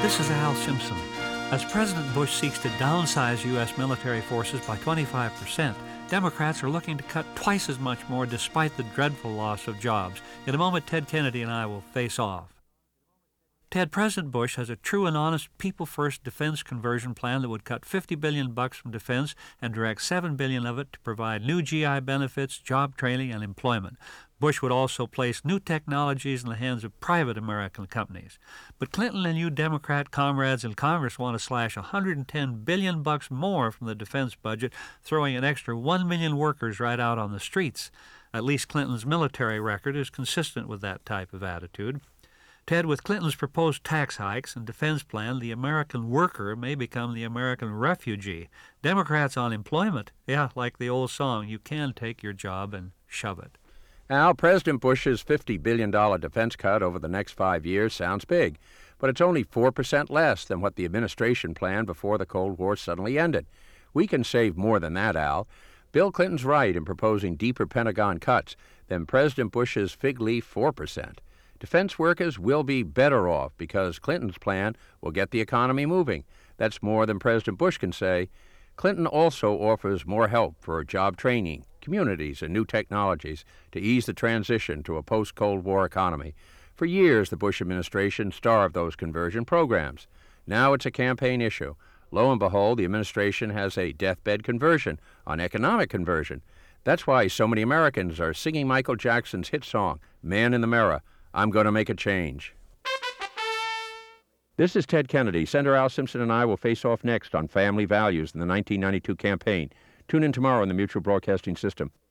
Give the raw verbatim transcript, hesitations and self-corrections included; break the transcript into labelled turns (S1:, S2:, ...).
S1: This is Al Simpson. As President Bush seeks to downsize U S military forces by twenty-five percent, Democrats are looking to cut twice as much more despite the dreadful loss of jobs. In a moment, Ted Kennedy and I will face off. Ted, President Bush has a true and honest people-first defense conversion plan that would cut fifty billion dollars bucks from defense and direct seven billion dollars of it to provide new G I benefits, job training, and employment. Bush would also place new technologies in the hands of private American companies. But Clinton and you Democrat comrades in Congress want to slash one hundred ten billion dollars bucks more from the defense budget, throwing an extra one million workers right out on the streets. At least Clinton's military record is consistent with that type of attitude. Ted, with Clinton's proposed tax hikes and defense plan, the American worker may become the American refugee. Democrats on employment, yeah, like the old song, you can take your job and shove it.
S2: Al, President Bush's fifty billion dollars defense cut over the next five years sounds big, but it's only four percent less than what the administration planned before the Cold War suddenly ended. We can save more than that, Al. Bill Clinton's right in proposing deeper Pentagon cuts than President Bush's fig leaf four percent. Defense workers will be better off because Clinton's plan will get the economy moving. That's more than President Bush can say. Clinton also offers more help for job training, communities, and new technologies to ease the transition to a post-Cold War economy. For years, the Bush administration starved those conversion programs. Now it's a campaign issue. Lo and behold, the administration has a deathbed conversion on economic conversion. That's why so many Americans are singing Michael Jackson's hit song, Man in the Mirror, I'm going to make a change. This is Ted Kennedy. Senator Al Simpson and I will face off next on family values in the nineteen ninety-two campaign. Tune in tomorrow on the Mutual Broadcasting System.